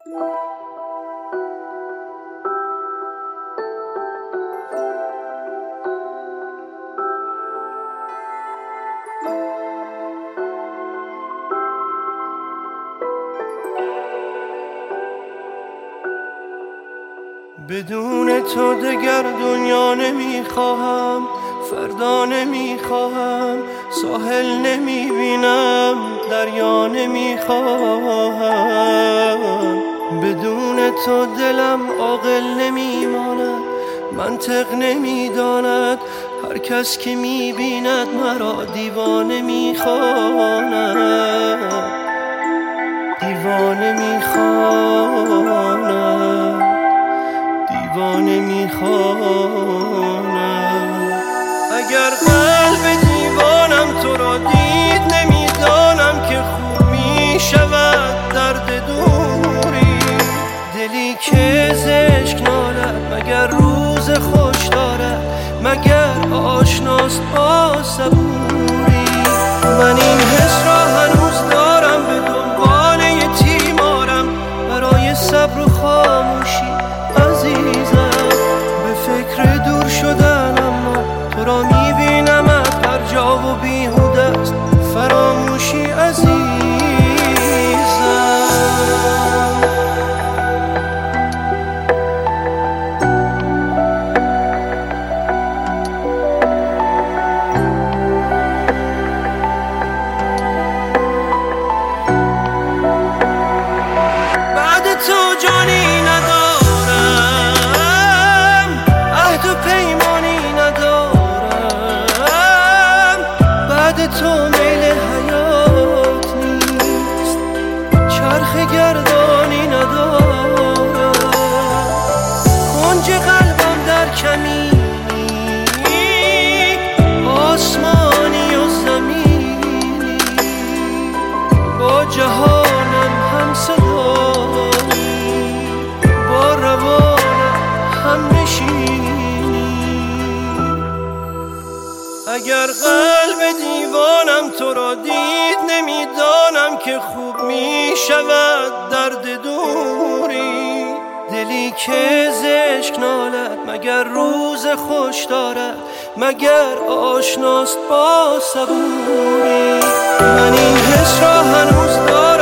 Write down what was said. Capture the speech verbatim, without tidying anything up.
بدون تو دگر دنیا نمیخواهم، فردا نمیخواهم، ساحل نمیبینم، دریا نمیخواهم. بدون تو دلم عاقل نمیماند، منطق نمیداند، هر کس که میبیند مرا دیوانه میخواند، دیوانه میخواند، دیوانه میخواند. اگر قلب دیوانم تو را دید، نمیدانم که خوب میشود درد دوری. دلی که زشک نالد مگر روز خوش دارد، مگر آشناست با صبوری. من این حس را هنوز دارم، به دنبال یه تیمارم برای صبر و خاموشی عزیزم. به فکر دور شدن اما تو را میبینمت هر جا و بیهوده است فراموشی عزیزم. بعد تو جانی ندارم، عهد و پیمانی ندارم. بعد تو میل حیات نیست، چرخ گردانی ندارم. کنج قلبم در کمینی، آسمانی و زمینی. با جهانم هم صدایی، با روانم هم نشینی. اگر قلب دیوانم تو را دید، نمیدانم که خوب میشود درد دوری. دلی که زشک نالد مگر روز خوش دارد، مگر آشناست با صبوری. من این حس را هنوز دارم،